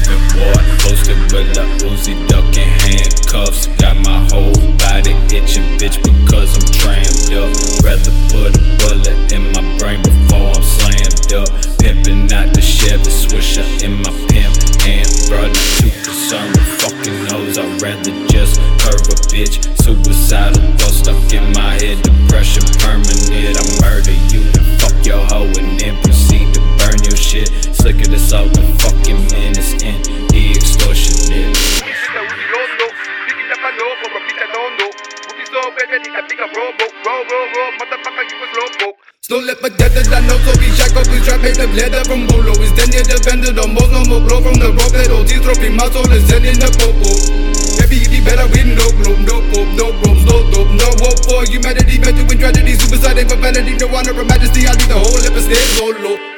moving, boy. Posted with a Uzi, ducking handcuffs. Got my whole body itching, bitch, because I'm trammed up. Rather put a bullet in my brain before I'm slammed up. Pimping out the Chevy Swisher in my pimp hand. Brother, too concerned with fucking hoes. I'd rather just curve a bitch. Suicidal thoughts stuck in my head. Depression permanent. I murder you and fuck your hoe and then proceed to burn your shit. Slicker this out the fucking menace and the extortionate. Don't let my death that I know, so be shackled, please trap, made of leather from Bolo. Is then you're dependent on most, no more blow from the rope. That OG's trophy, my soul is in the popo. Maybe if you better win, no globe, no pope, no ropes, no dope, no hope for humanity, meant to win tragedy, suicide, and for vanity, no honor or majesty. I leave the whole episode solo.